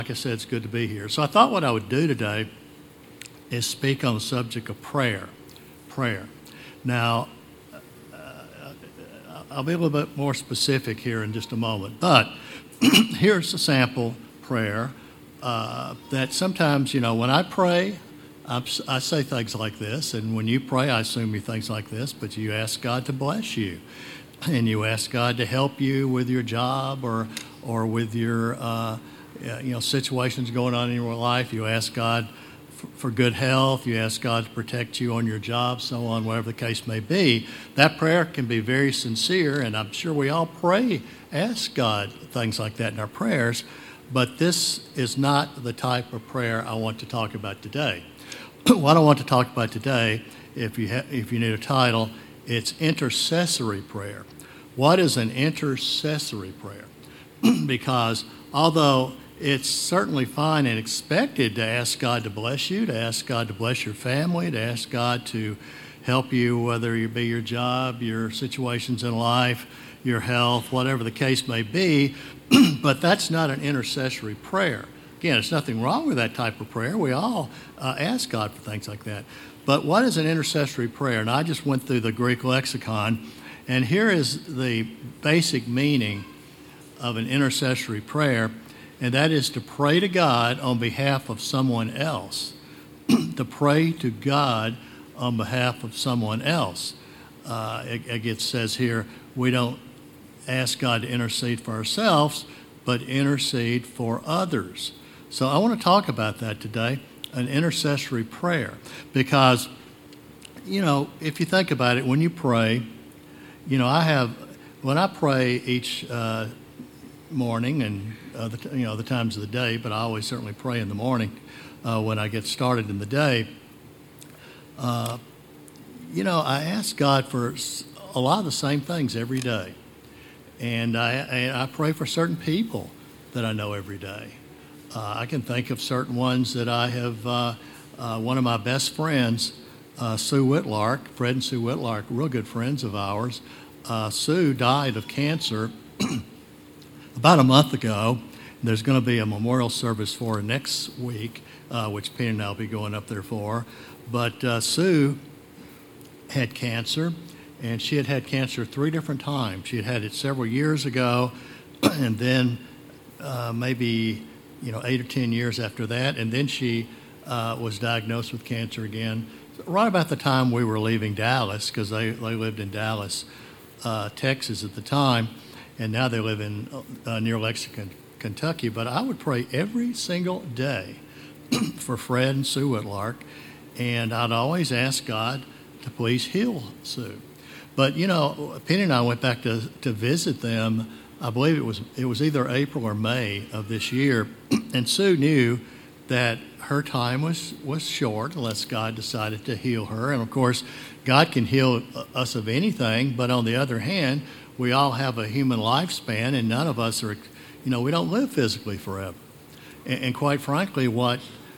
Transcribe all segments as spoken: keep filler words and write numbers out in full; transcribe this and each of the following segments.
like I said, it's good to be here. So I thought what I would do today is speak on the subject of prayer. Prayer. Now, uh, I'll be a little bit more specific here in just a moment, but here's a sample prayer uh, that sometimes, you know, when I pray, I'm, I say things like this, and when you pray, I assume you things like this, but you ask God to bless you, and you ask God to help you with your job or or with your uh, you know situations going on in your life. You ask God for, for good health. You ask God to protect you on your job, so on, whatever the case may be. That prayer can be very sincere, and I'm sure we all pray, ask God things like that in our prayers, but this is not the type of prayer I want to talk about today. What I want to talk about today, if you ha- if you need a title, it's intercessory prayer. What is an intercessory prayer? Because although it's certainly fine and expected to ask God to bless you, to ask God to bless your family, to ask God to help you, whether it be your job, your situations in life, your health, whatever the case may be, but that's not an intercessory prayer. Again, there's nothing wrong with that type of prayer. We all uh, ask God for things like that. But what is an intercessory prayer? And I just went through the Greek lexicon, and here is the basic meaning of an intercessory prayer, and that is to pray to God on behalf of someone else. To pray to God on behalf of someone else. Uh, it, it says here, we don't ask God to intercede for ourselves, but intercede for others. So I want to talk about that today, an intercessory prayer, because, you know, if you think about it, when you pray, you know, I have, when I pray each uh, morning and, uh, the, you know, the times of the day, but I always certainly pray in the morning uh, when I get started in the day, uh, you know, I ask God for a lot of the same things every day. And I, and I pray for certain people that I know every day. Uh, I can think of certain ones that I have, uh, uh, one of my best friends, uh, Sue Whitlark, Fred and Sue Whitlark, real good friends of ours. Uh, Sue died of cancer about a month ago. There's going to be a memorial service for her next week, uh, which Penny and I will be going up there for. But uh, Sue had cancer, and she had had cancer three different times. She had had it several years ago, and then uh, maybe you know eight or ten years after that, and then she uh, was diagnosed with cancer again right about the time we were leaving Dallas, because they, they lived in Dallas, uh, Texas at the time, and now they live in uh, near Lexington, Kentucky. But I would pray every single day for Fred and Sue Whitlark, and I'd always ask God to please heal Sue. But, you know, Penny and I went back to, to visit them. I believe it was it was either April or May of this year, and Sue knew that her time was, was short unless God decided to heal her. And, of course, God can heal us of anything, but on the other hand, we all have a human lifespan, and none of us are, you know, we don't live physically forever. And, and quite frankly, what,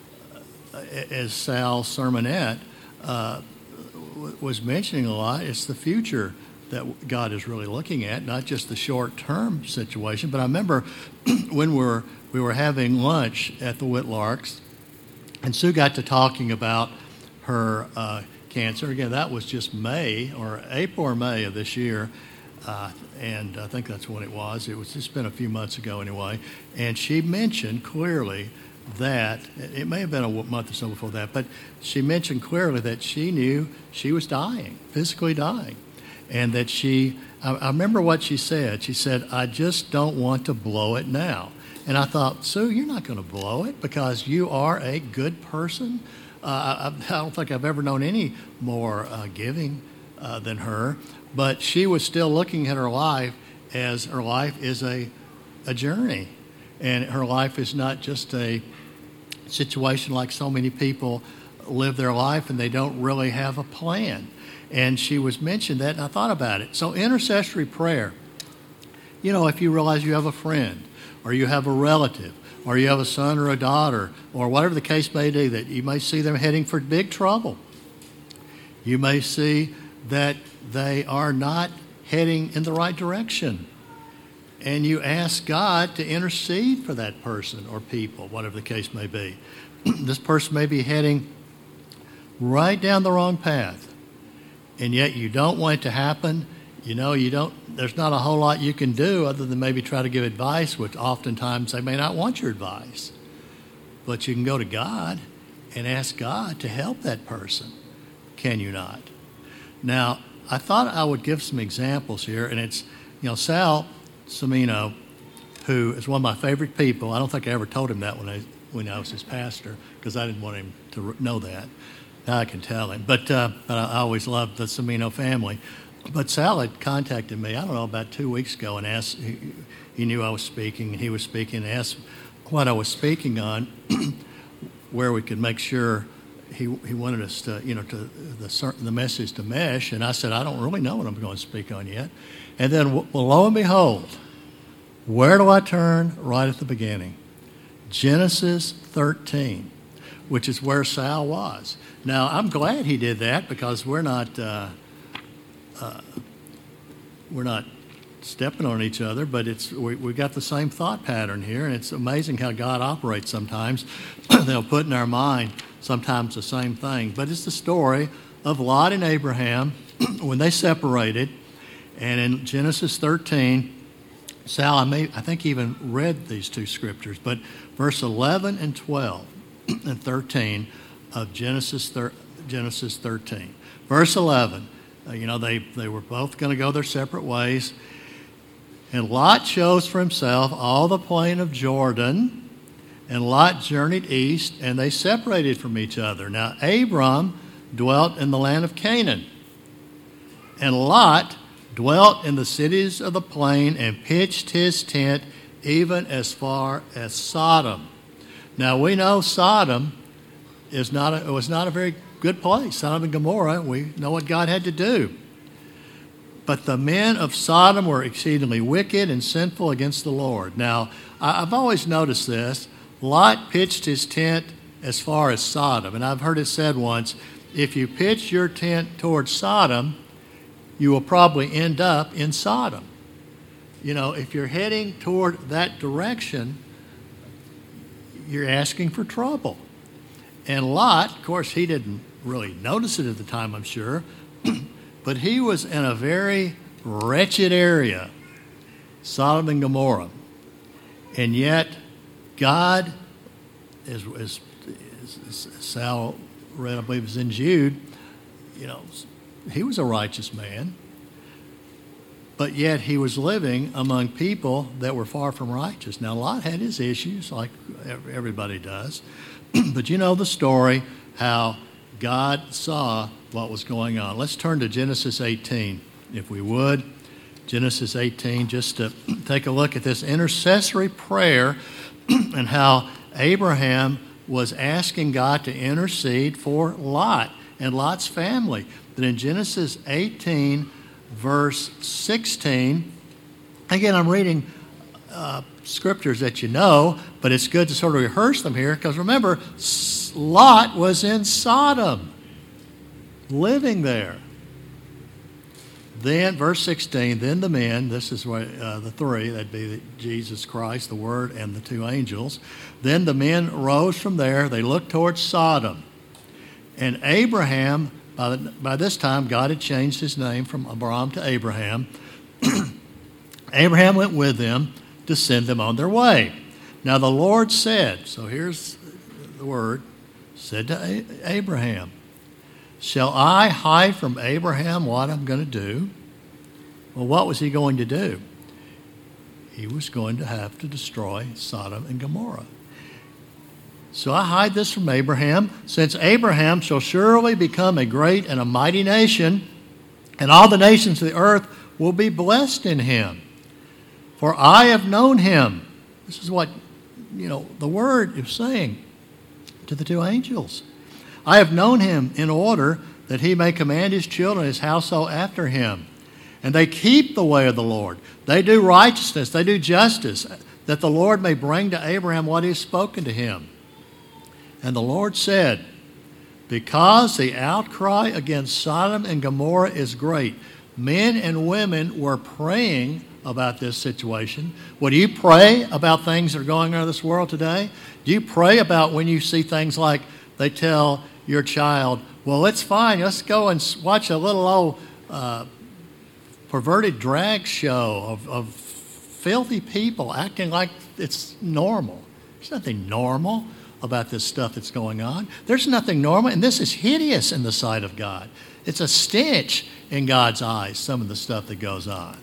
as Sal's sermonette uh, was mentioning a lot, it's the future that God is really looking at, not just the short-term situation. But I remember when we were, we were having lunch at the Whitlarks, and Sue got to talking about her uh, cancer. Again, that was just May, or April or May of this year, uh, and I think that's when it was. It was just been a few months ago anyway, and she mentioned clearly that, it may have been a month or so before that, but she mentioned clearly that she knew she was dying, physically dying, and that she, I, I remember what she said. She said, I just don't want to blow it now. And I thought, Sue, you're not going to blow it because you are a good person. Uh, I, I don't think I've ever known any more uh, giving uh, than her, but she was still looking at her life as her life is a, a journey. And her life is not just a situation like so many people live their life and they don't really have a plan. And she was mentioned that, and I thought about it. So intercessory prayer, you know, if you realize you have a friend or you have a relative or you have a son or a daughter or whatever the case may be, that you may see them heading for big trouble. You may see that they are not heading in the right direction. and you ask God to intercede for that person or people, whatever the case may be. This person may be heading right down the wrong path, and yet you don't want it to happen. You know, you don't. There's not a whole lot you can do other than maybe try to give advice, which oftentimes they may not want your advice. But you can go to God and ask God to help that person. Can you not? Now, I thought I would give some examples here, and it's, you know, Sal Cimino, who is one of my favorite people. I don't think I ever told him that when I when I was his pastor, because I didn't want him to know that. Now I can tell him. But, uh, but I always loved the Cimino family. But Sal had contacted me, I don't know, about two weeks ago and asked, he, he knew I was speaking, and he was speaking, and asked what I was speaking on, where we could make sure he he wanted us to, you know, to the the message to mesh. And I said, I don't really know what I'm going to speak on yet. And then, well, lo and behold, where do I turn? Right at the beginning. Genesis thirteen, which is where Sal was. Now, I'm glad he did that, because we're not uh, uh, we're not stepping on each other, but it's we we got the same thought pattern here, and it's amazing how God operates sometimes. They'll put in our mind sometimes the same thing. But it's the story of Lot and Abraham when they separated. And in Genesis thirteen, Sal, I, may, I think even read these two scriptures, but verse eleven and twelve and thirteen of Genesis, thir- Genesis thirteen. Verse eleven, uh, you know, they, they were both going to go their separate ways. And Lot chose for himself all the plain of Jordan, and Lot journeyed east, and they separated from each other. Now, Abram dwelt in the land of Canaan, and Lot dwelt in the cities of the plain and pitched his tent even as far as Sodom. Now, we know Sodom is not a, was not a very good place. Sodom and Gomorrah, we know what God had to do. But the men of Sodom were exceedingly wicked and sinful against the Lord. Now, I've always noticed this. Lot pitched his tent as far as Sodom. And I've heard it said once, if you pitch your tent towards Sodom, you will probably end up in Sodom. You know, if you're heading toward that direction, you're asking for trouble. And Lot, of course, he didn't really notice it at the time, I'm sure, but he was in a very wretched area, Sodom and Gomorrah. And yet, God, as, as, as Sal read, I believe it was in Jude, you know, he was a righteous man, but yet he was living among people that were far from righteous. Now, Lot had his issues, like everybody does, but you know the story, how God saw what was going on. Let's turn to Genesis eighteen, if we would. Genesis eighteen, just to take a look at this intercessory prayer and how Abraham was asking God to intercede for Lot and Lot's family. But in Genesis eighteen, verse sixteen, again, I'm reading uh, scriptures that you know, but it's good to sort of rehearse them here, because remember, Lot was in Sodom, living there. Then, verse sixteen, then the men, this is what, uh, the three, that'd be Jesus Christ, the Word, and the two angels. Then the men rose from there. They looked towards Sodom. And Abraham, by, the, by this time, God had changed his name from Abram to Abraham. Abraham went with them to send them on their way. Now the Lord said, so here's the word, said to A- Abraham, shall I hide from Abraham what I'm going to do? Well, what was he going to do? He was going to have to destroy Sodom and Gomorrah. So I hide this from Abraham, since Abraham shall surely become a great and a mighty nation, and all the nations of the earth will be blessed in him. For I have known him. This is what, you know, the word is saying to the two angels. I have known him in order that he may command his children, his household after him. And they keep the way of the Lord. They do righteousness. They do justice, that the Lord may bring to Abraham what he has spoken to him. And the Lord said, because the outcry against Sodom and Gomorrah is great, men and women were praying about this situation? Well, do you pray about things that are going on in this world today? Do you pray about when you see things like they tell your child, well, it's fine, let's go and watch a little old uh, perverted drag show of, of filthy people acting like it's normal. There's nothing normal about this stuff that's going on. There's nothing normal, and this is hideous in the sight of God. It's a stench in God's eyes, some of the stuff that goes on.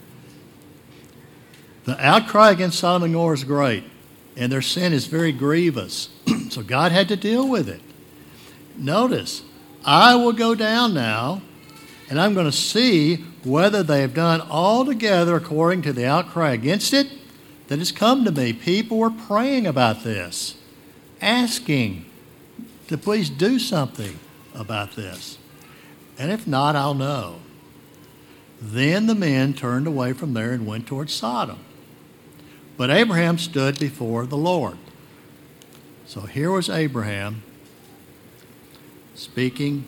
The outcry against Sodom and Gomorrah is great, and their sin is very grievous. So God had to deal with it. Notice, I will go down now, and I'm going to see whether they have done altogether according to the outcry against it that has come to me. People were praying about this, asking to please do something about this. And if not, I'll know. Then the men turned away from there and went toward Sodom. But Abraham stood before the Lord. So here was Abraham speaking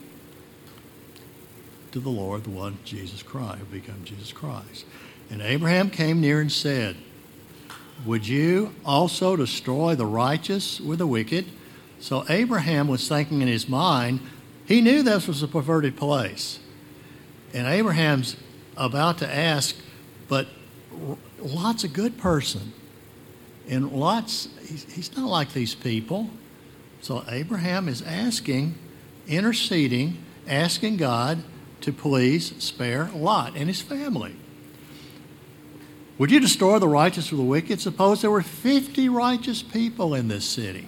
to the Lord, the one Jesus Christ, who became Jesus Christ. And Abraham came near and said, would you also destroy the righteous with the wicked? So Abraham was thinking in his mind, he knew this was a perverted place. And Abraham's about to ask, but Lot's a good person. And Lot's, he's, he's not like these people. So Abraham is asking, interceding, asking God to please spare Lot and his family. Would you destroy the righteous with the wicked? Suppose there were fifty righteous people in this city.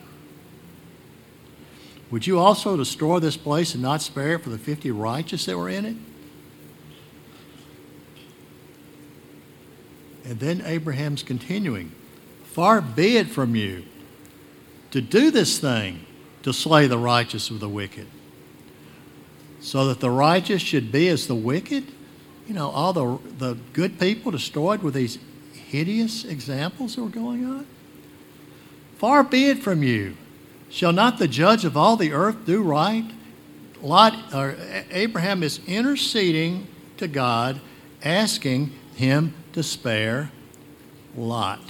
Would you also destroy this place and not spare it for the fifty righteous that were in it? And then Abraham's continuing, far be it from you to do this thing, to slay the righteous with the wicked, so that the righteous should be as the wicked? You know, all the, the good people destroyed with these hideous examples that were going on? Far be it from you. Shall not the judge of all the earth do right? Lot, or Abraham is interceding to God, asking him to spare Lot.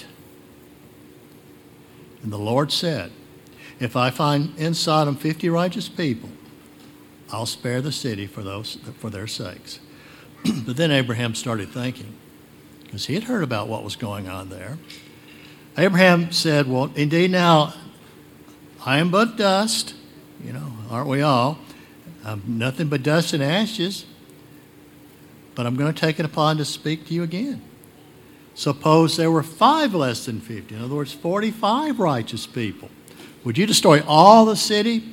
And the Lord said, if I find in Sodom fifty righteous people, I'll spare the city for those for their sakes. But then Abraham started thinking, because he had heard about what was going on there. Abraham said, well, indeed now, I am but dust, you know, aren't we all? I'm nothing but dust and ashes, but I'm going to take it upon to speak to you again. Suppose there were five less than fifty, in other words, forty-five righteous people. Would you destroy all the city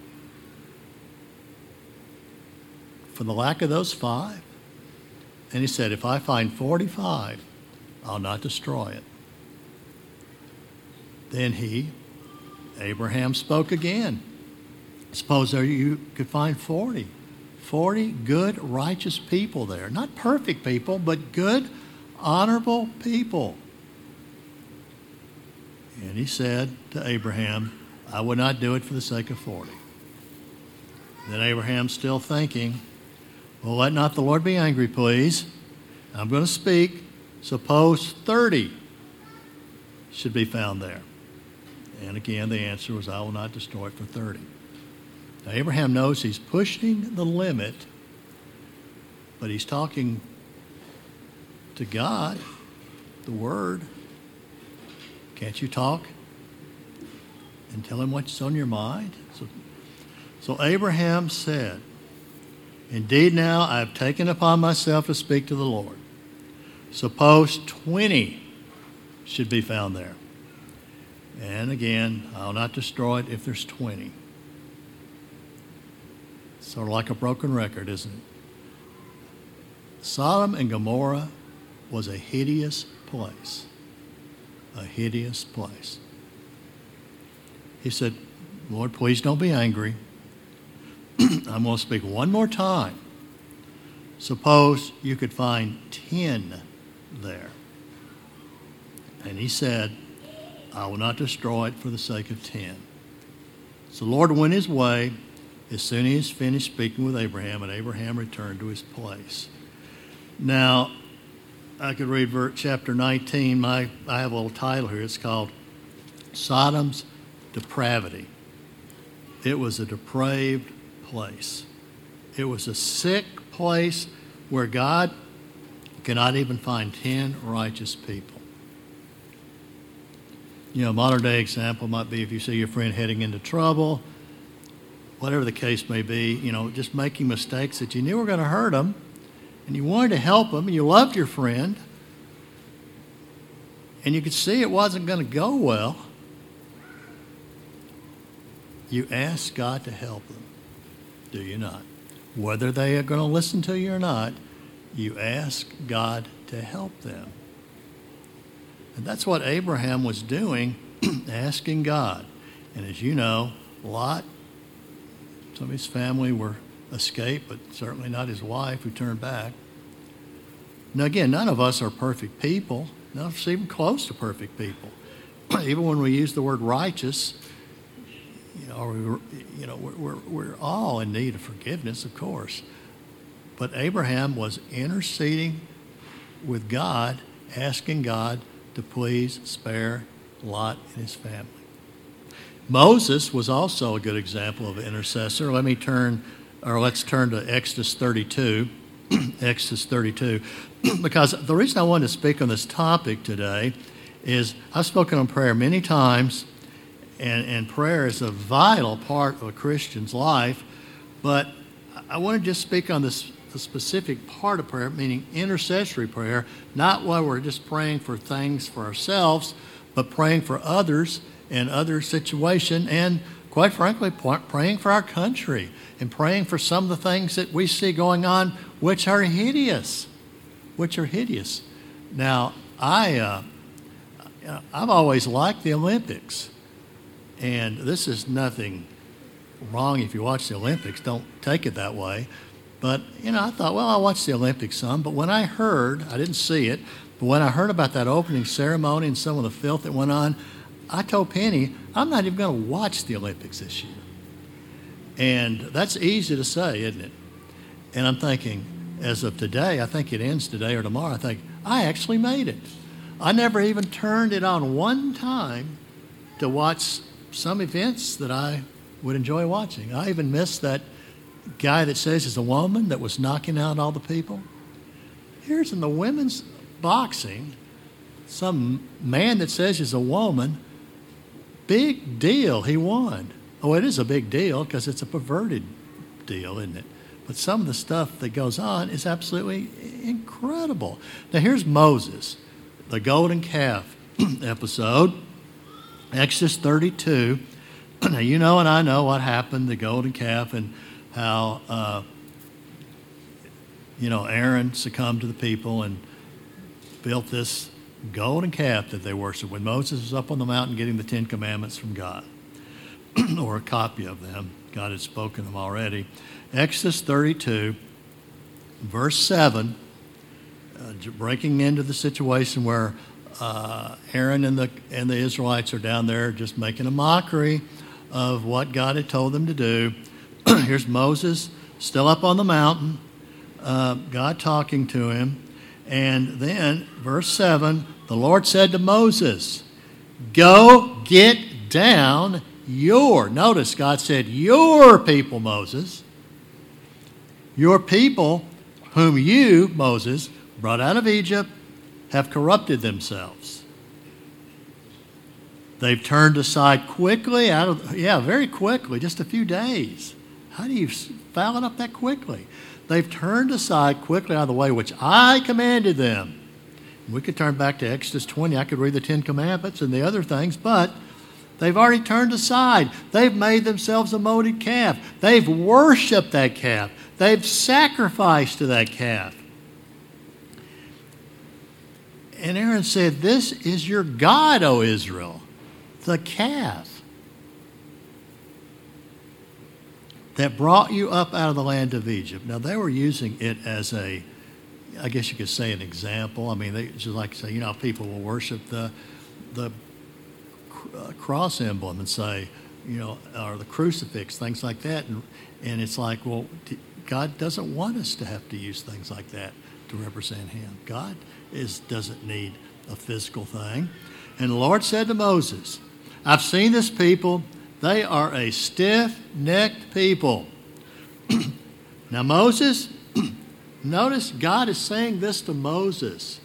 for the lack of those five? And he said, if I find forty-five, I'll not destroy it. Then he, Abraham, spoke again. Suppose there you could find forty. forty good, righteous people there. Not perfect people, but good, honorable people. And he said to Abraham, I would not do it for the sake of forty. Then Abraham, still thinking, well, let not the Lord be angry, please. I'm going to speak. Suppose thirty should be found there. And again, the answer was, I will not destroy it for thirty. Now, Abraham knows he's pushing the limit, but he's talking to God, the Word. Can't you talk and tell him what's on your mind? So, so Abraham said, indeed now I have taken upon myself to speak to the Lord. Suppose twenty should be found there. And again, I'll not destroy it if there's twenty. Sort of like a broken record, isn't it? Sodom and Gomorrah was a hideous place. A hideous place. He said, Lord, please don't be angry. I'm going to speak one more time. Suppose you could find ten there. And he said, I will not destroy it for the sake of ten. So the Lord went his way as soon as he was finished speaking with Abraham, and Abraham returned to his place. Now, I could read verse, chapter nineteen. My, I have a little title here. It's called Sodom's Depravity. It was a depraved place. It was a sick place where God cannot even find ten righteous people. You know, modern day example might be if you see your friend heading into trouble, whatever the case may be, you know, just making mistakes that you knew were going to hurt them, and you wanted to help them, and you loved your friend, and you could see it wasn't going to go well. You ask God to help them, do you not? Whether they are going to listen to you or not, you ask God to help them. And that's what Abraham was doing, asking God. And as you know, Lot, some of his family were escaped, but certainly not his wife who turned back. Now again, none of us are perfect people. None of us are even close to perfect people. Even when we use the word righteous, you know, we, you know we're, we're, we're all in need of forgiveness, of course. But Abraham was interceding with God, asking God to please spare Lot and his family. Moses was also a good example of an intercessor. Let me turn, or let's turn to Exodus thirty-two. Exodus thirty-two. Because the reason I wanted to speak on this topic today is I've spoken on prayer many times, and, and prayer is a vital part of a Christian's life, but I want to just speak on this the specific part of prayer, meaning intercessory prayer, not while we're just praying for things for ourselves, but praying for others in other situation, and quite frankly, praying for our country and praying for some of the things that we see going on, which are hideous, which are hideous. Now, I, uh, I've always liked the Olympics, and this is nothing wrong if you watch the Olympics. Don't take it that way. But, you know, I thought, well, I watched the Olympics some, but when I heard, I didn't see it, but when I heard about that opening ceremony and some of the filth that went on, I told Penny, I'm not even going to watch the Olympics this year. And that's easy to say, isn't it? And I'm thinking, as of today, I think it ends today or tomorrow, I think, I actually made it. I never even turned it on one time to watch some events that I would enjoy watching. I even missed that guy that says he's a woman that was knocking out all the people. Here's in the women's boxing, some man that says he's a woman, big deal, he won. Oh, it is a big deal because it's a perverted deal, isn't it? But some of the stuff that goes on is absolutely incredible. Now here's Moses, the golden calf episode, Exodus thirty-two. Now you know and I know what happened, the golden calf, and how, uh, you know, Aaron succumbed to the people and built this golden calf that they worshiped when Moses was up on the mountain getting the Ten Commandments from God, or a copy of them. God had spoken them already. Exodus thirty-two, verse seven, uh, breaking into the situation where uh, Aaron and the, and the Israelites are down there just making a mockery of what God had told them to do. Here's Moses still up on the mountain, uh, God talking to him. And then, verse seven, the Lord said to Moses, go get down your, notice God said, your people, Moses, your people whom you, Moses, brought out of Egypt, have corrupted themselves. They've turned aside quickly out of, yeah, very quickly, just a few days. How do you foul it up that quickly? They've turned aside quickly out of the way which I commanded them. We could turn back to Exodus twenty. I could read the Ten Commandments and the other things, but they've already turned aside. They've made themselves a molded calf. They've worshiped that calf. They've sacrificed to that calf. And Aaron said, this is your God, O Israel, the calf that brought you up out of the land of Egypt. Now, they were using it as a, I guess you could say, an example. I mean, they just like to say, you know, people will worship the the uh, cross emblem and say, you know, or the crucifix, things like that. And, and it's like, well, God doesn't want us to have to use things like that. to represent him. God is, doesn't need a physical thing. And the Lord said to Moses, I've seen this people. They are a stiff-necked people. Now Moses, notice God is saying this to Moses.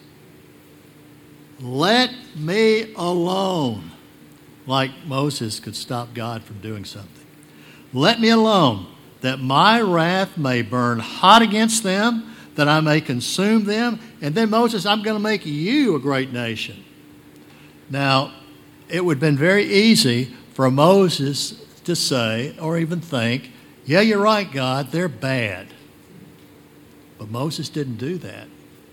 Let me alone. Like Moses could stop God from doing something. Let me alone, that my wrath may burn hot against them, that I may consume them. And then Moses, I'm going to make you a great nation. Now, it would have been very easy for Moses to say, or even think, yeah, you're right, God, they're bad. But Moses didn't do that.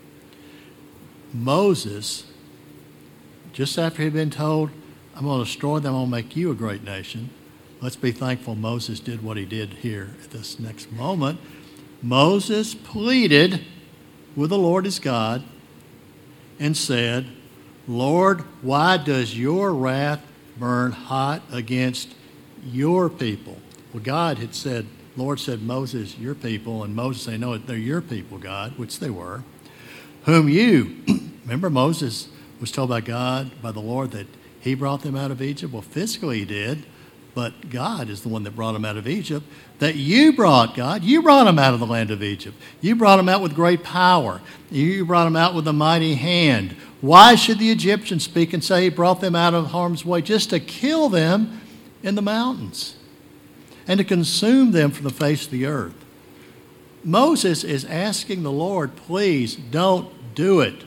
Moses, just after he'd been told, I'm going to destroy them, I'm going to make you a great nation. Let's be thankful Moses did what he did here at this next moment. Moses pleaded with the Lord his God and said, Lord, why does your wrath burn hot against your people? Well, God had said, Lord said, Moses, your people, and Moses said, no, they're your people, God, which they were, whom you, remember Moses was told by God, by the Lord, that he brought them out of Egypt. Well, physically he did, but God is the one that brought them out of Egypt. That you brought, God, you brought them out of the land of Egypt. You brought them out with great power. You brought them out with a mighty hand. Why should the Egyptians speak and say he brought them out of harm's way? Just to kill them in the mountains and to consume them from the face of the earth. Moses is asking the Lord, please don't do it.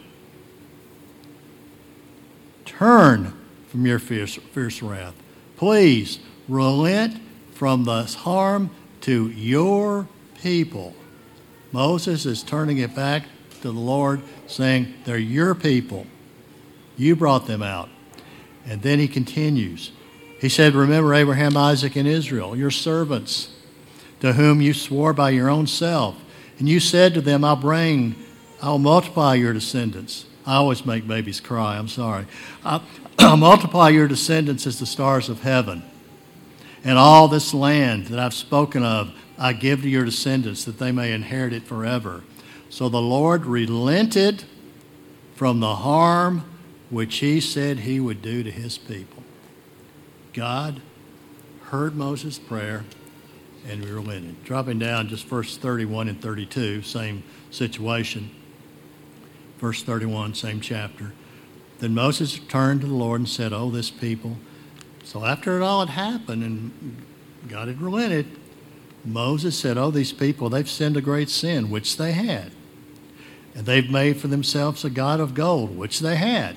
Turn from your fierce, fierce wrath. Please relent from the harm to your people. Moses is turning it back to the Lord, saying, they're your people. You brought them out. And then he continues. He said, remember Abraham, Isaac, and Israel, your servants, to whom you swore by your own self. And you said to them, I'll bring, I'll multiply your descendants. I always make babies cry, I'm sorry. I'll, I'll multiply your descendants as the stars of heaven. And all this land that I've spoken of, I give to your descendants that they may inherit it forever. So the Lord relented from the harm which he said he would do to his people. God heard Moses' prayer and relented. Dropping down just verse thirty-one and thirty-two, same situation. Verse thirty-one, same chapter. Then Moses turned to the Lord and said, oh, this people. So after it all had happened and God had relented, Moses said, oh, these people, they've sinned a great sin, which they had. And they've made for themselves a god of gold, which they had.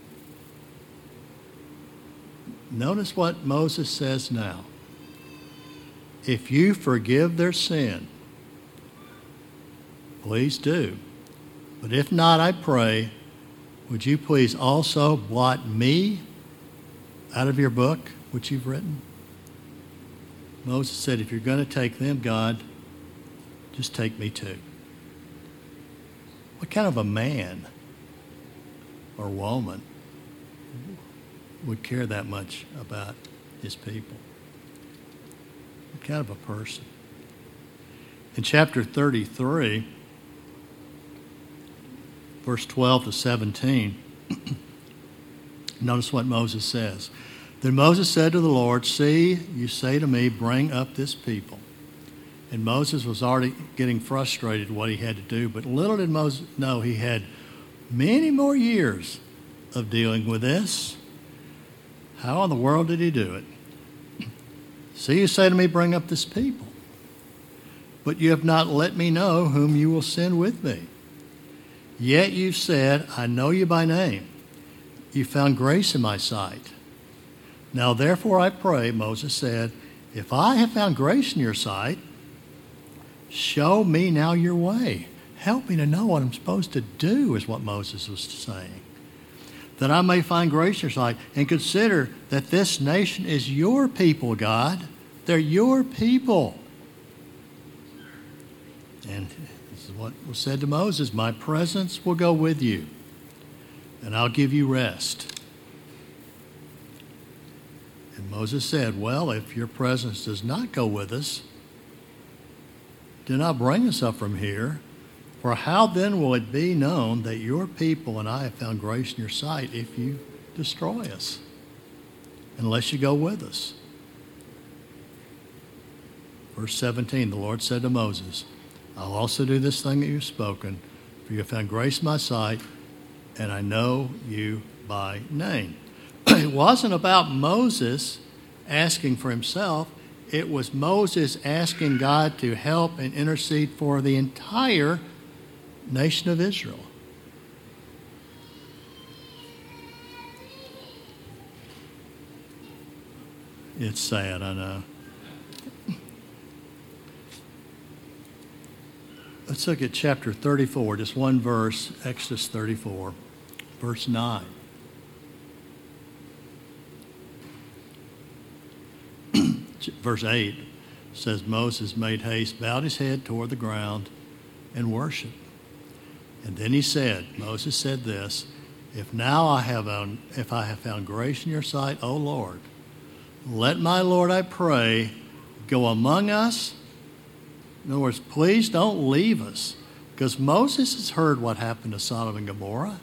Notice what Moses says now. If you forgive their sin, please do. But if not, I pray, would you please also blot me out of your book, which you've written? Moses said, if you're going to take them, God, just take me too. What kind of a man or woman would care that much about his people? What kind of a person? In chapter thirty-three, verse twelve to seventeen, notice what Moses says. Then Moses said to the Lord, see, you say to me, bring up this people. And Moses was already getting frustrated what he had to do, but little did Moses know he had many more years of dealing with this. How in the world did he do it? See, you say to me, bring up this people. But you have not let me know whom you will send with me. Yet you said, I know you by name. You found grace in my sight. Now therefore I pray, Moses said, if I have found grace in your sight, show me now your way. Help me to know what I'm supposed to do, is what Moses was saying. That I may find grace in your sight, and consider that this nation is your people, God. They're your people. And this is what was said to Moses, my presence will go with you, and I'll give you rest. And Moses said, well, if your presence does not go with us, do not bring us up from here, For how then will it be known that your people and I have found grace in your sight if you destroy us, unless you go with us? Verse seventeen, the Lord said to Moses, I'll also do this thing that you've spoken, for you have found grace in my sight, and I know you by name. It wasn't about Moses asking for himself. It was Moses asking God to help and intercede for the entire nation of Israel. It's sad, I know. Let's look at chapter thirty-four, just one verse, Exodus thirty-four, verse nine. Verse eight says, Moses made haste, bowed his head toward the ground, and worshiped. And then he said, Moses said this, If now I have, if I have found grace in your sight, O Lord, let my Lord, I pray, go among us. In other words, please don't leave us, because Moses has heard what happened to Sodom and Gomorrah.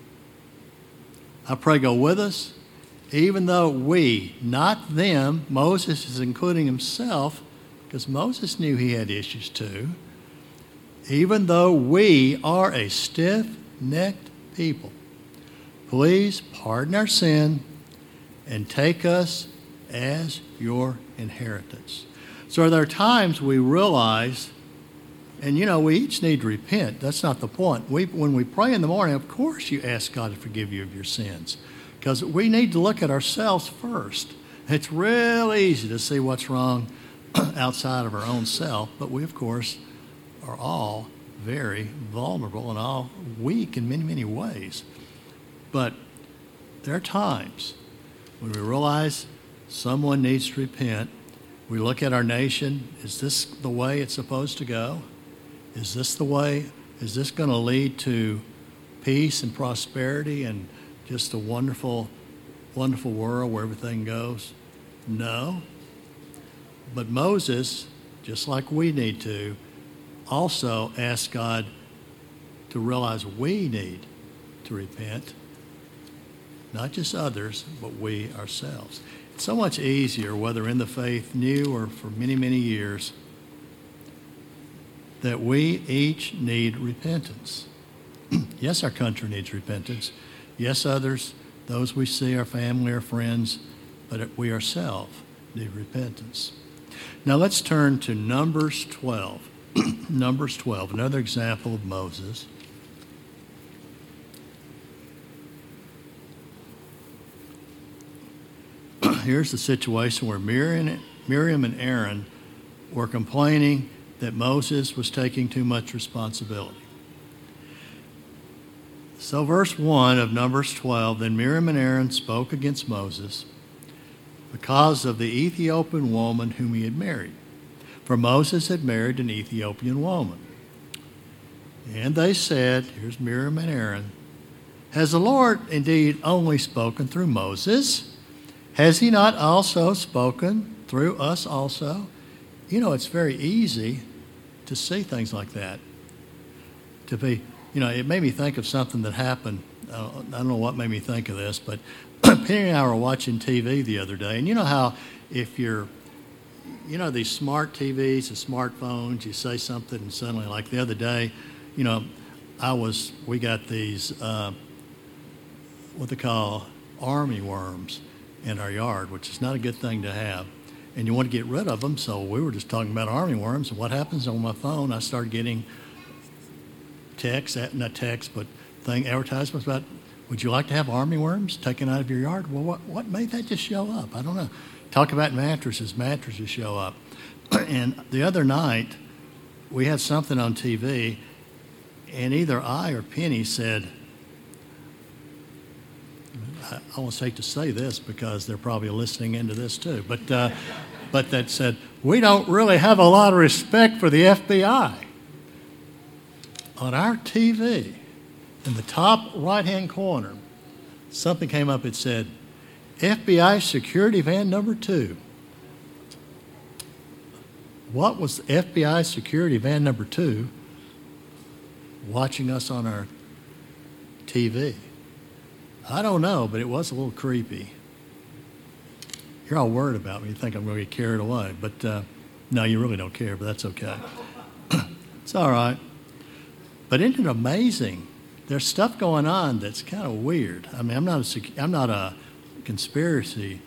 I pray go with us, even though we, not them, Moses is including himself, because Moses knew he had issues too, even though we are a stiff-necked people, please pardon our sin and take us as your inheritance. So there are times we realize, and you know, we each need to repent. That's not the point. We, when we pray in the morning, of course you ask God to forgive you of your sins, because we need to look at ourselves first. It's real easy to see what's wrong outside of our own self, but we, of course, are all very vulnerable and all weak in many, many ways. But there are times when we realize someone needs to repent. We look at our nation. Is this the way it's supposed to go? Is this the way? Is this going to lead to peace and prosperity and just a wonderful, wonderful world where everything goes? No. But Moses, just like we need to, also asked God to realize we need to repent. Not just others, but we ourselves. It's so much easier, whether in the faith, new or for many, many years, that we each need repentance. Yes, our country needs repentance. Yes, others, those we see, our family, our friends, but we ourselves need repentance. Now let's turn to Numbers twelve. Numbers twelve, another example of Moses. Here's the situation where Miriam, Miriam and Aaron were complaining that Moses was taking too much responsibility. So verse one of Numbers twelve, then Miriam and Aaron spoke against Moses because of the Ethiopian woman whom he had married. For Moses had married an Ethiopian woman. And they said, here's Miriam and Aaron, has the Lord indeed only spoken through Moses? Has he not also spoken through us also? You know, it's very easy to see things like that. To be, you know, it made me think of something that happened. Uh, I don't know what made me think of this, but Penny and I were watching T V the other day. And you know how if you're, you know, these smart T Vs and smartphones, you say something and suddenly, like the other day, you know, I was, we got these, uh, what they call army worms in our yard, which is not a good thing to have. And you want to get rid of them, so we were just talking about army worms. And what happens on my phone, I started getting texts, not texts, but thing, advertisements about, would you like to have army worms taken out of your yard? Well, what, what made that just show up? I don't know. Talk about mattresses, mattresses show up. And the other night, we had something on T V, and either I or Penny said, I almost hate to say this because they're probably listening into this too, but uh, but that said, we don't really have a lot of respect for the F B I. On our T V, in the top right-hand corner, something came up that said, F B I security van number two. What was F B I security van number two watching us on our T V? I don't know, but it was a little creepy. You're all worried about me. You think I'm going to get carried away. But uh, no, you really don't care, but that's okay. It's all right. But isn't it amazing? There's stuff going on that's kind of weird. I mean, I'm not a, I'm not a conspiracy.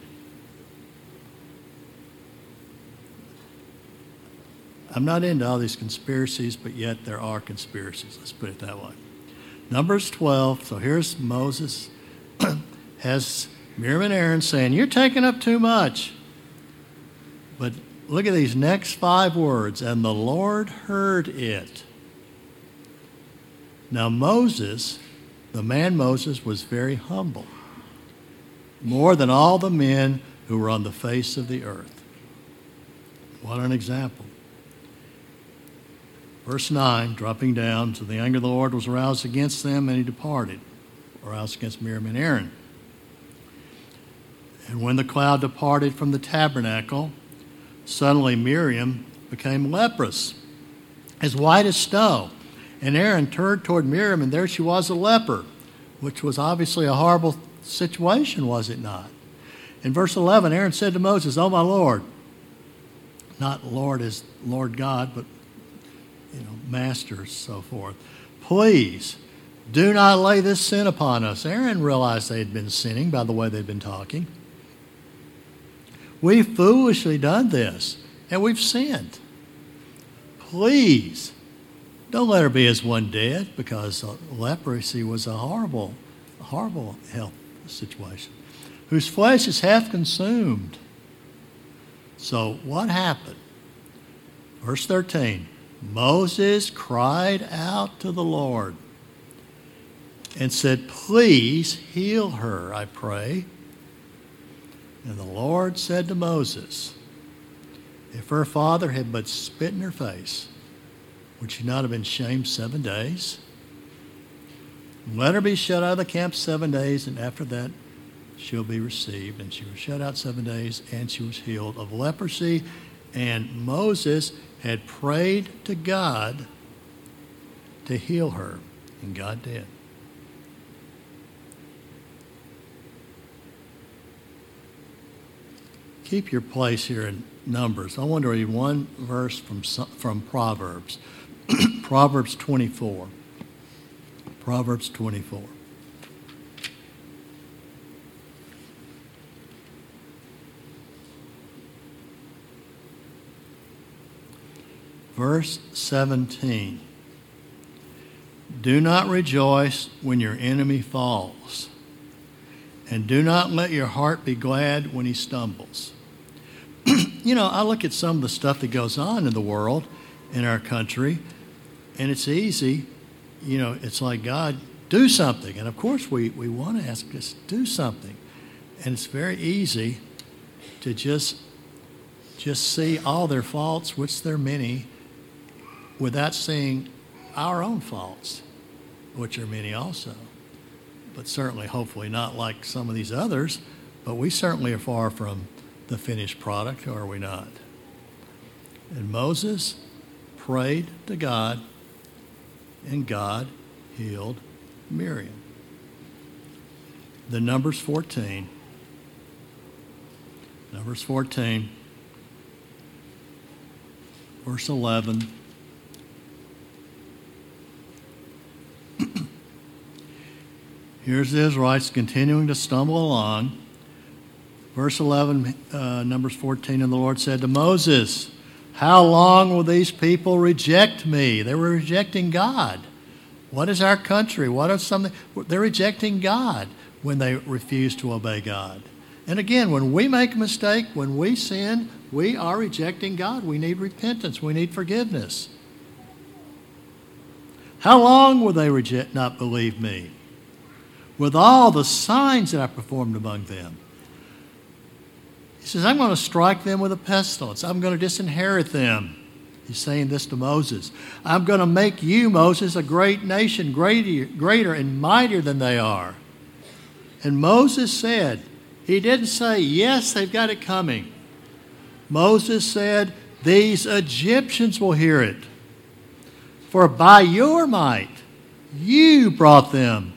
I'm not into all these conspiracies, but yet there are conspiracies. Let's put it that way. Numbers twelve. So here's Moses has Miriam and Aaron saying, "You're taking up too much." But look at these next five words. And the Lord heard it. Now Moses, the man Moses, was very humble, more than all the men who were on the face of the earth. What an example. Verse nine, dropping down, so the anger of the Lord was aroused against them, and he departed, aroused against Miriam and Aaron. And when the cloud departed from the tabernacle, suddenly Miriam became leprous, as white as snow. And Aaron turned toward Miriam, and there she was, a leper, which was obviously a horrible situation, was it not? In verse eleven, Aaron said to Moses, "Oh, my Lord," not Lord as Lord God, but you know, master, so forth, "please do not lay this sin upon us." Aaron realized they had been sinning by the way they'd been talking. "We've foolishly done this, and we've sinned. Please don't let her be as one dead," because leprosy was a horrible, horrible health situation, "whose flesh is half consumed." So what happened? Verse thirteen, Moses cried out to the Lord and said, "Please heal her, I pray." And the Lord said to Moses, "If her father had but spit in her face, would she not have been shamed seven days? Let her be shut out of the camp seven days, and after that she'll be received." And she was shut out seven days, and she was healed of leprosy. And Moses had prayed to God to heal her, and God did. Keep your place here in Numbers. I want to read one verse from, from Proverbs. Proverbs twenty-four. Proverbs twenty-four. Verse seventeen. "Do not rejoice when your enemy falls, and do not let your heart be glad when he stumbles." You know, I look at some of the stuff that goes on in the world, in our country, and it's easy. You know, it's like, God, do something. And of course we, we want to ask us, do something. And it's very easy to just, just see all their faults, which there are many, without seeing our own faults, which are many also. But certainly, hopefully not like some of these others, but we certainly are far from the finished product, are we not? And Moses prayed to God, and God healed Miriam. The Numbers fourteen. Numbers fourteen, verse eleven. Here's the Israelites continuing to stumble along. Verse eleven, uh, Numbers fourteen, "And the Lord said to Moses, how long will these people reject me?" They were rejecting God. What is our country? What is something? They're rejecting God when they refuse to obey God. And again, when we make a mistake, when we sin, we are rejecting God. We need repentance. We need forgiveness. "How long will they reject, not believe me, with all the signs that I performed among them?" He says, "I'm going to strike them with a pestilence. I'm going to disinherit them." He's saying this to Moses. "I'm going to make you, Moses, a great nation, greater, greater and mightier than they are." And Moses said, he didn't say, "Yes, they've got it coming." Moses said, "These Egyptians will hear it. For by your might You brought them.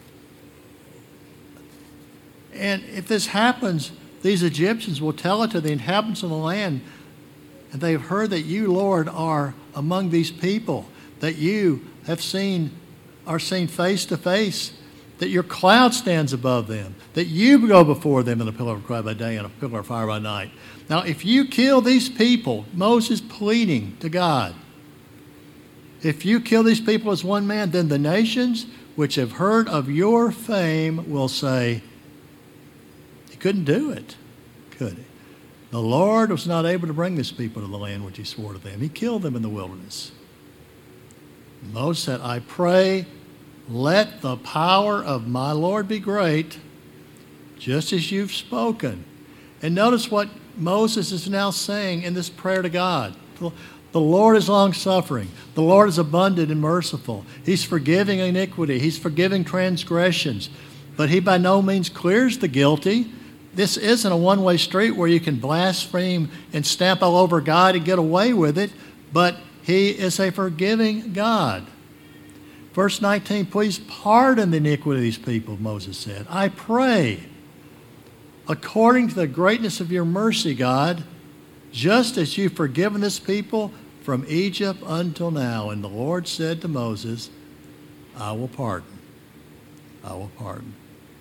And if this happens, these Egyptians will tell it to the inhabitants of the land, and they have heard that you, Lord, are among these people, that you have seen, are seen face to face, that your cloud stands above them, that you go before them in a pillar of cloud by day and a pillar of fire by night. Now, if you kill these people, Moses pleading to God, if you kill these people as one man, then the nations which have heard of your fame will say, he couldn't do it, could he? The Lord was not able to bring this people to the land which he swore to them. He killed them in the wilderness. Moses said, I pray, let the power of my Lord be great, just as you've spoken. And notice what Moses is now saying in this prayer to God. The Lord is long-suffering. The Lord is abundant and merciful. He's forgiving iniquity. He's forgiving transgressions. But he by no means clears the guilty. This isn't a one-way street where you can blaspheme and stamp all over God and get away with it. But he is a forgiving God. Verse nineteen, please pardon the iniquity of these people, Moses said. I pray, according to the greatness of your mercy, God, just as you've forgiven this people from Egypt until now. And the Lord said to Moses, I will pardon. I will pardon.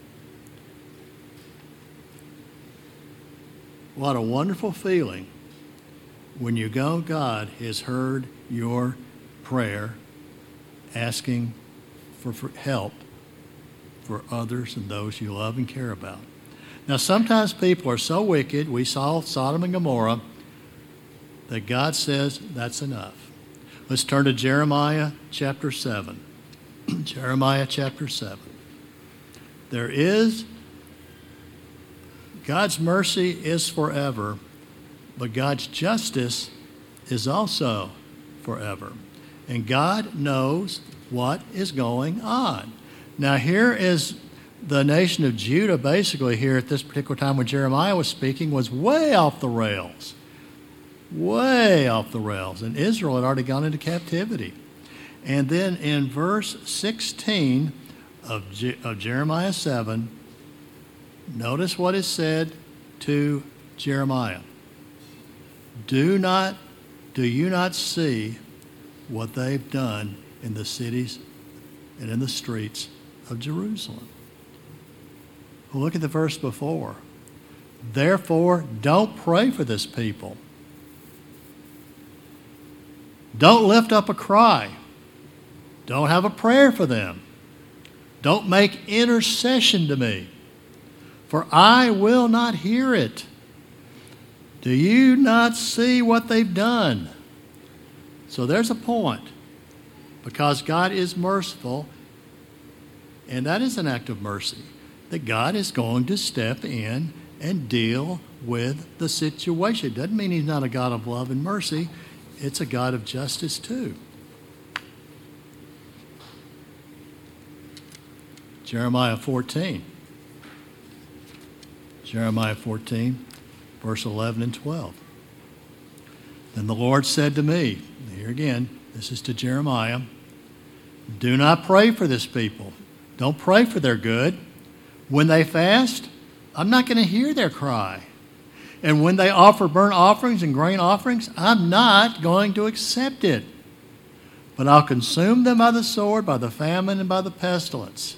What a wonderful feeling when you go, God has heard your prayer asking for, for help for others and those you love and care about. Now, sometimes people are so wicked, we saw Sodom and Gomorrah, that God says that's enough. Let's turn to Jeremiah chapter seven. Jeremiah chapter seven. There is, God's mercy is forever, but God's justice is also forever. And God knows what is going on. Now, here is the nation of Judah, basically here at this particular time when Jeremiah was speaking, was way off the rails. Way off the rails. And Israel had already gone into captivity. And then in verse sixteen of, Je- of Jeremiah seven, notice what is said to Jeremiah. Do not, do you not see what they've done in the cities and in the streets of Jerusalem? Well, look at the verse before. Therefore, don't pray for this people. Don't lift up a cry. Don't have a prayer for them. Don't make intercession to me, for I will not hear it. Do you not see what they've done? So there's a point. Because God is merciful, and that is an act of mercy, that God is going to step in and deal with the situation. It doesn't mean he's not a God of love and mercy. It's a God of justice too. Jeremiah fourteen. Jeremiah fourteen, verse eleven and twelve. Then the Lord said to me, here again, this is to Jeremiah, do not pray for this people. Don't pray for their good. When they fast, I'm not going to hear their cry. And when they offer burnt offerings and grain offerings, I'm not going to accept it. But I'll consume them by the sword, by the famine, and by the pestilence.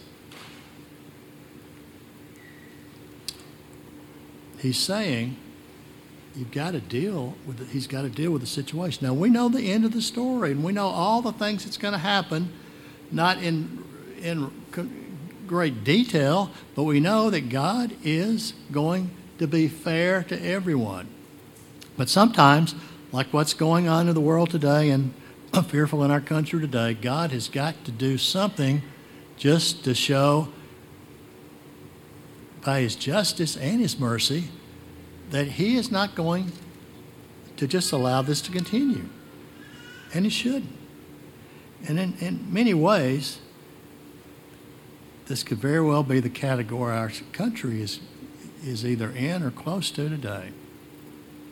He's saying, you've got to deal with it. He's got to deal with the situation. Now, we know the end of the story, and we know all the things that's going to happen, not in, in great detail, but we know that God is going to be fair to everyone. But sometimes, like what's going on in the world today and fearful in our country today, God has got to do something just to show by his justice and his mercy that he is not going to just allow this to continue. And he shouldn't. And in, in many ways, this could very well be the category our country is, is either in or close to today.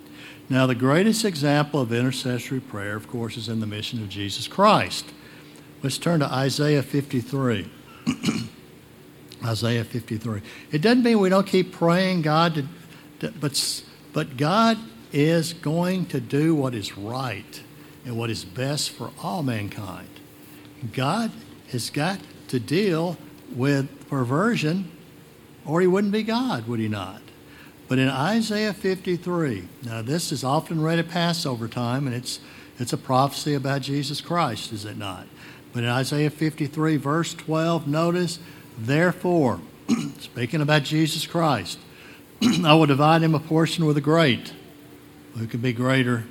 Now, the greatest example of intercessory prayer, of course, is in the mission of Jesus Christ. Let's turn to Isaiah fifty-three. Isaiah fifty-three. It doesn't mean we don't keep praying God, to, to, but, but God is going to do what is right and what is best for all mankind. God has got to deal with perversion, or he wouldn't be God, would he not? But in Isaiah fifty-three, now this is often read at Passover time, and it's it's a prophecy about Jesus Christ, is it not? But in Isaiah fifty-three, verse twelve, notice, therefore, speaking about Jesus Christ, I will divide him a portion with the great. Who can be greater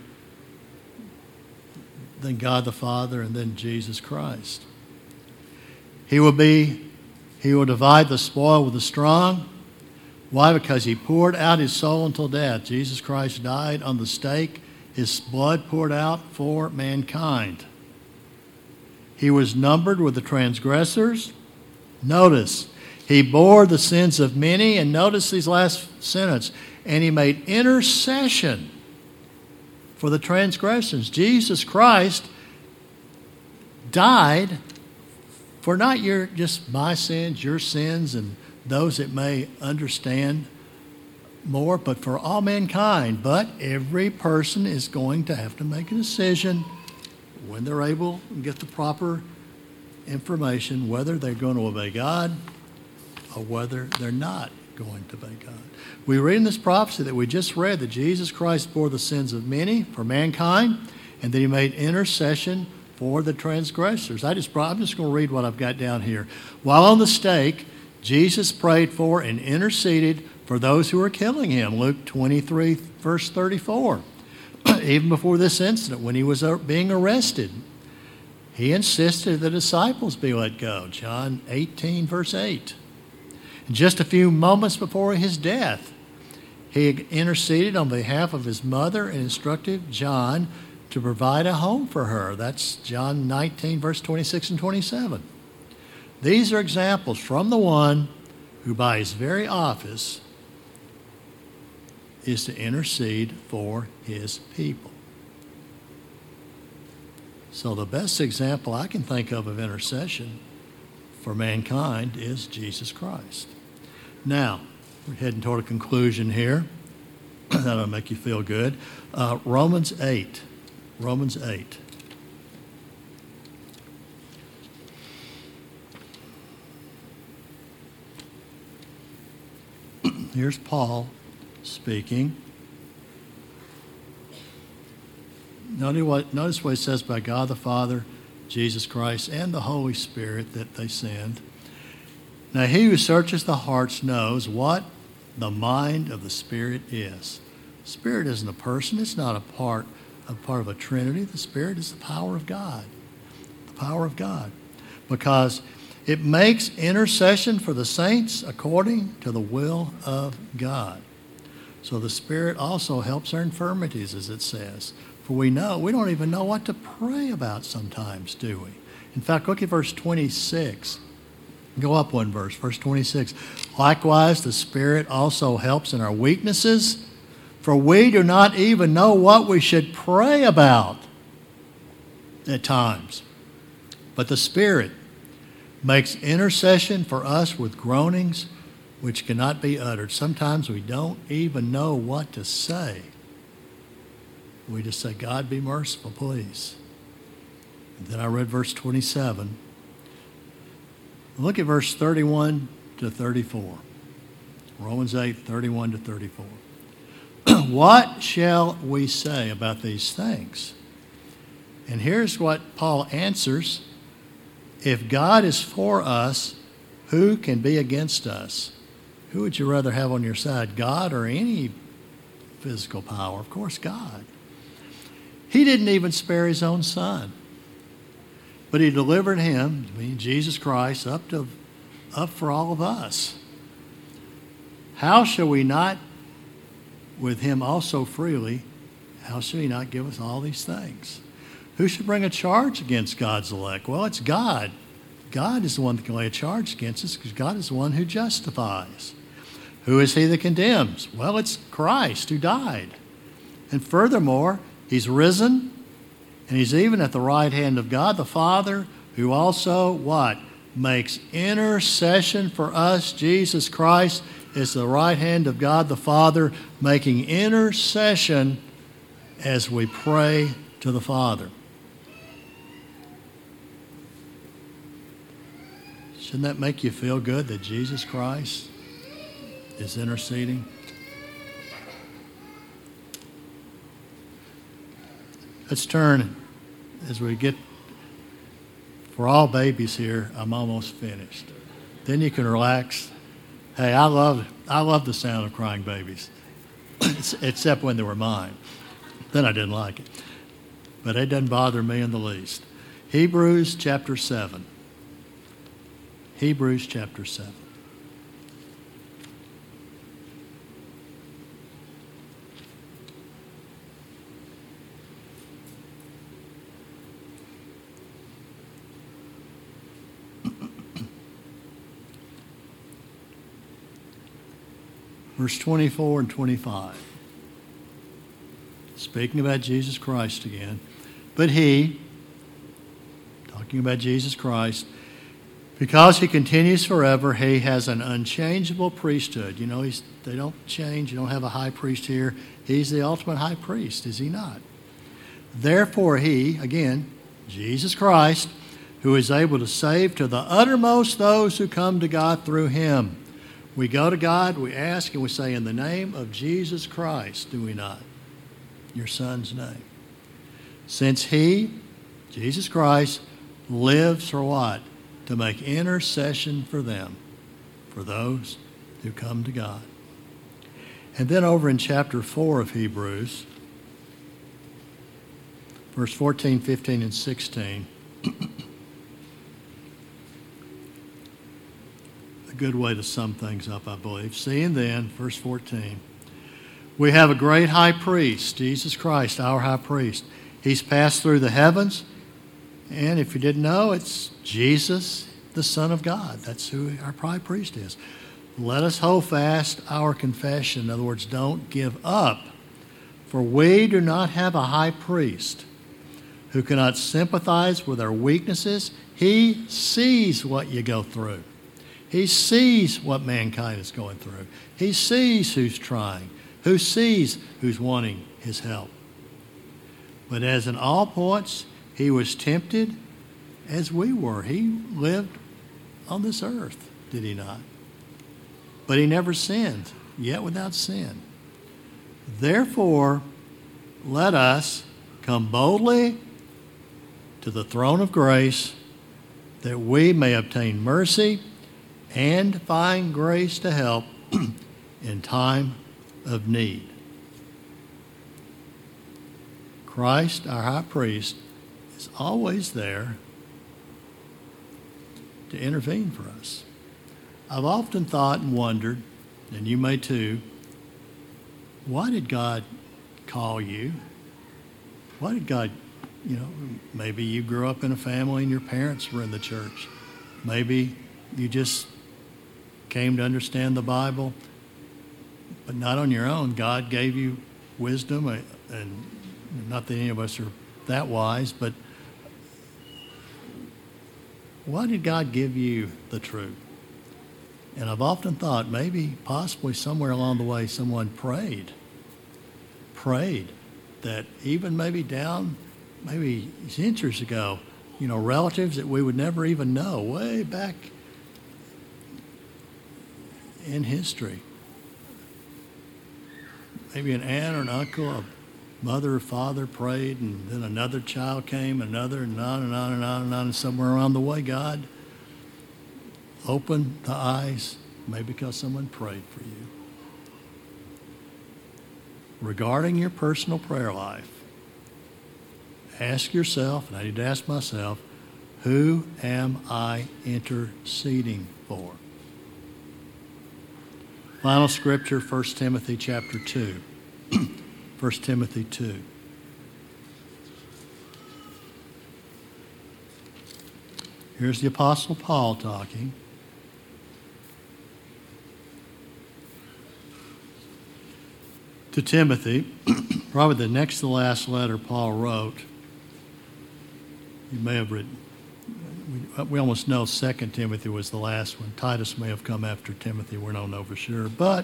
than God the Father and then Jesus Christ? He will be, he will divide the spoil with the strong. Why? Because he poured out his soul until death. Jesus Christ died on the stake. His blood poured out for mankind. He was numbered with the transgressors. Notice, he bore the sins of many. And notice these last sentence. And he made intercession for the transgressions. Jesus Christ died for not your just my sins, your sins, and those that may understand more, but for all mankind. But every person is going to have to make a decision when they're able to get the proper information, whether they're going to obey God or whether they're not going to obey God. We read in this prophecy that we just read that Jesus Christ bore the sins of many for mankind, and that he made intercession for the transgressors. I just brought, I'm just going to read what I've got down here. While on the stake, Jesus prayed for and interceded for those who were killing him. Luke twenty-three, verse thirty-four. Even before this incident, when he was being arrested, he insisted the disciples be let go. John eighteen, verse eight. And just a few moments before his death, he interceded on behalf of his mother and instructed John to provide a home for her. That's John nineteen, verse twenty-six and twenty-seven. These are examples from the one who by his very office is to intercede for his people. So the best example I can think of of intercession for mankind is Jesus Christ. Now, we're heading toward a conclusion here. That'll make you feel good. Uh, Romans eight. Romans eight. Here's Paul speaking. Notice what, notice what it says by God the Father, Jesus Christ, and the Holy Spirit that they send. Now he who searches the hearts knows what the mind of the Spirit is. Spirit isn't a person. It's not a part, a part of a Trinity. The Spirit is the power of God. The power of God. Because it makes intercession for the saints according to the will of God. So the Spirit also helps our infirmities, as it says. For we know, we don't even know what to pray about sometimes, do we? In fact, look at verse twenty-six. Go up one verse, verse twenty-six. Likewise, the Spirit also helps in our weaknesses, for we do not even know what we should pray about at times. But the Spirit makes intercession for us with groanings which cannot be uttered. Sometimes we don't even know what to say. We just say, God, be merciful, please. And then I read verse twenty-seven. Look at verse thirty-one to thirty-four. Romans eight, thirty-one to thirty-four. What shall we say about these things? And here's what Paul answers. If God is for us, who can be against us? Who would you rather have on your side, God or any physical power? Of course, God. He didn't even spare his own son, but he delivered him, I mean Jesus Christ, up to up for all of us. How shall we not, with him also freely, how shall he not give us all these things? Who should bring a charge against God's elect? Well, it's God. God is the one that can lay a charge against us because God is the one who justifies. Who is he that condemns? Well, it's Christ who died. And furthermore, he's risen, and he's even at the right hand of God the Father, who also, what? Makes intercession for us. Jesus Christ is the right hand of God the Father, making intercession as we pray to the Father. Shouldn't that make you feel good that Jesus Christ is interceding? Let's turn as we get, for all babies here, I'm almost finished. Then you can relax. Hey, I love, I love the sound of crying babies, except when they were mine. Then I didn't like it. But it doesn't bother me in the least. Hebrews chapter seven. Hebrews chapter seven. Verse twenty-four and twenty-five. Speaking about Jesus Christ again. But he, talking about Jesus Christ, because he continues forever, he has an unchangeable priesthood. You know, he's, they don't change. You don't have a high priest here. He's the ultimate high priest, is he not? Therefore he, again, Jesus Christ, who is able to save to the uttermost those who come to God through him. We go to God, we ask, and we say, in the name of Jesus Christ, do we not? Your Son's name. Since he, Jesus Christ, lives for what? To make intercession for them, for those who come to God. And then over in chapter four of Hebrews, verse fourteen, fifteen, and sixteen, a good way to sum things up, I believe. Seeing then, verse fourteen, we have a great high priest, Jesus Christ, our high priest. He's passed through the heavens, and if you didn't know, it's Jesus, the Son of God. That's who our high priest is. Let us hold fast our confession. In other words, don't give up. For we do not have a high priest who cannot sympathize with our weaknesses. He sees what you go through. He sees what mankind is going through. He sees who's trying, who sees who's wanting his help. But as in all points, he was tempted as we were. He lived on this earth, did he not? But he never sinned, yet without sin. Therefore, let us come boldly to the throne of grace that we may obtain mercy and find grace to help in time of need. Christ, our high priest, is always there to intervene for us. I've often thought and wondered, and you may too, why did God call you? Why did God, you know, maybe you grew up in a family and your parents were in the church. Maybe you just came to understand the Bible, but not on your own. God gave you wisdom, and not that any of us are that wise, but why did God give you the truth? And I've often thought maybe, possibly somewhere along the way, someone prayed, prayed that even maybe down, maybe centuries ago, you know, relatives that we would never even know, way back in history. Maybe an aunt or an uncle, a mother or father prayed, and then another child came, another, and on and on and on and on, and somewhere along the way, God opened the eyes, maybe because someone prayed for you. Regarding your personal prayer life, ask yourself, and I need to ask myself, who am I interceding for? Final scripture, First Timothy chapter two. First Timothy two. Here's the Apostle Paul talking. To Timothy, probably the next to last letter Paul wrote. You may have written, we we almost know Second Timothy was the last one. Titus may have come after Timothy. We don't know for sure. But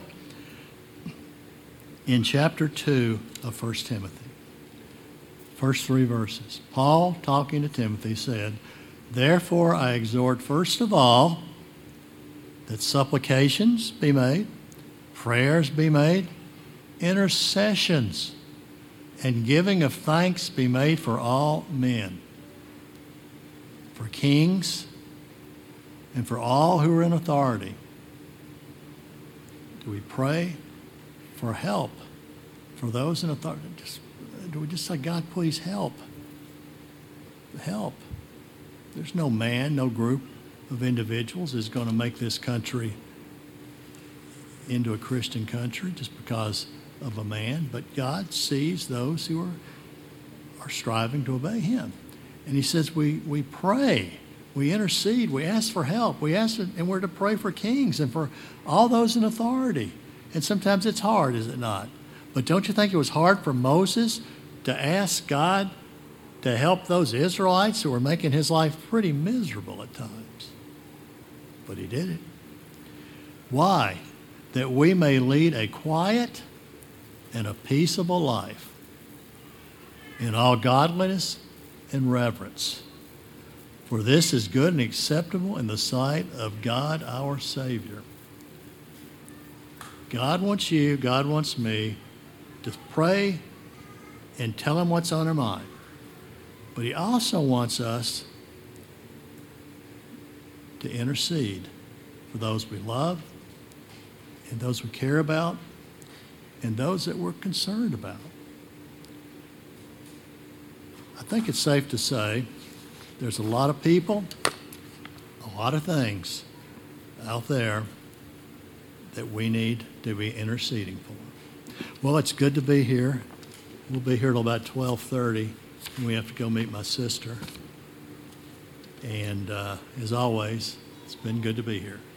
in chapter two of First Timothy, first three verses, Paul, talking to Timothy, said, "Therefore I exhort first of all that supplications be made, prayers be made, intercessions, and giving of thanks be made for all men, for kings, and for all who are in authority." Do we pray for help for those in authority? Just, do we just say, "God, please help"? Help. There's no man, no group of individuals is going to make this country into a Christian country just because of a man, but God sees those who are, are striving to obey him. And he says we, we pray, we intercede, we ask for help, we ask, and we're to pray for kings and for all those in authority. And sometimes it's hard, is it not? But don't you think it was hard for Moses to ask God to help those Israelites who were making his life pretty miserable at times? But he did it. Why? That we may lead a quiet and a peaceable life in all godliness and reverence. For this is good and acceptable in the sight of God our Savior. God wants you, God wants me to pray and tell him what's on our mind. But he also wants us to intercede for those we love and those we care about and those that we're concerned about. I think it's safe to say there's a lot of people, a lot of things out there that we need to be interceding for. Well, it's good to be here. We'll be here till about twelve thirty. We have to go meet my sister. And uh, as always, it's been good to be here.